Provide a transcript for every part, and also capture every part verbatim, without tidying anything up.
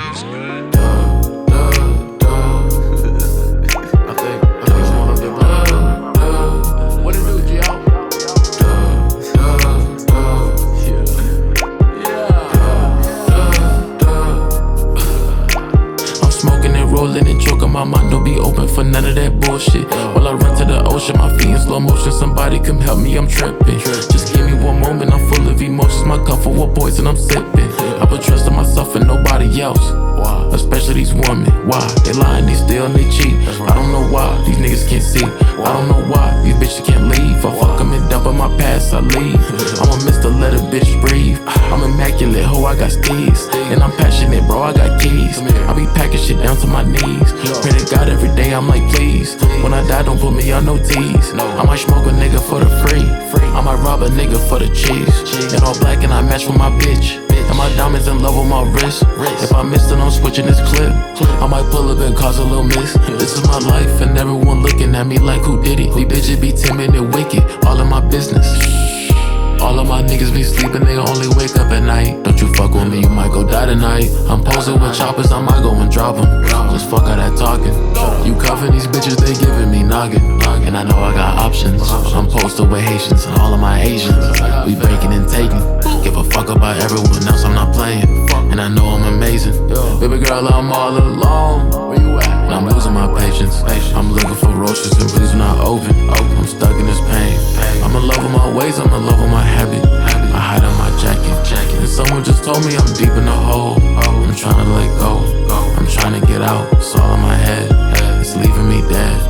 Juice. What it do, G O? I'm smoking and rolling and choking, my mind don't be open for none of that bullshit. While I run to the ocean, my feet in slow motion, somebody come help me, I'm tripping. Just give me one moment, I'm full of emotions, my cup full of poison, I'm sipping. I put trust in myself and nobody else, especially these women. Why? They lying, they steal and they cheat. I don't know why, these niggas can't see. I don't know why, these bitches can't leave. I fuck them and dump in my past, I leave. I'm a mister, let a bitch breathe. I'm immaculate, ho, I got steez. And I'm passionate, bro, I got keys. I be packing shit down to my knees. Pray to God every day, I'm like, please. When I die, don't put me on no teas. I might smoke a nigga for the free. I might rob a nigga for the cheese. And all black and I match with my bitch. And my diamonds in love with my wrist. If I miss it, I'm switching this clip. I might pull up and cause a little miss. This is my life and everyone looking at me like who did it. These bitches be timid and wicked, all in my business. All of my niggas be sleeping, they only wake up at night. Don't you fuck with me, you might go die tonight. I'm posing with choppers, I might go and drop them. Just fuck all that talking. You cuffing these bitches, they giving me noggin. And I know I got options. I'm posted with Haitians and all of my Asians. We breaking and taking. Give a fuck about everyone else, I'm not playing. And I know I'm amazing. Baby girl, I'm all alone. Where you at? And I'm losing my patience. I'm looking for roaches and please not open. I'm stuck in this pain. I'm in love with my ways, I'm in love with my habit. I hide on my jacket. And someone just told me I'm deep in the hole. I'm trying to let go. I'm trying to get out. It's all in my head. It's leaving me dead.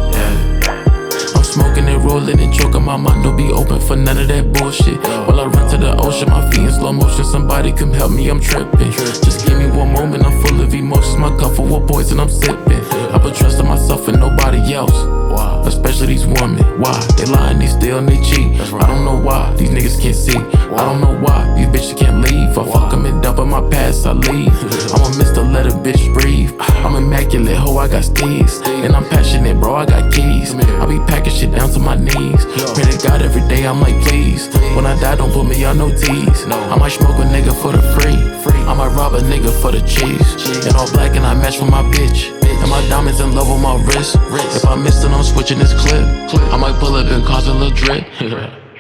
I'm smoking and rolling and choking, my mind don't be open for none of that bullshit. While I run to the ocean, my feet in slow motion, somebody come help me, I'm tripping. Just give me one moment, I'm full of emotions, my cup full of poison, I'm sipping. I put trust in myself and nobody else, especially these women. Why? They lying, they steal and they cheat. I don't know why, these niggas can't see. I don't know why, these bitches can't leave. I fuck them and dump in my past, I leave. I'm a mister, let a bitch breathe. I'm immaculate, ho, I got steez. And I'm passionate, bro, I got keys. I be packing shit down to my knees. Pray to God every day, I'm like, please. When I die, don't put me on no teas. I might smoke a nigga for the free. I might rob a nigga for the cheese. And all black and I match with my bitch. And my diamonds in love with my wrist. If I miss it, I'm switching this clip. I might pull up and cause a little drip.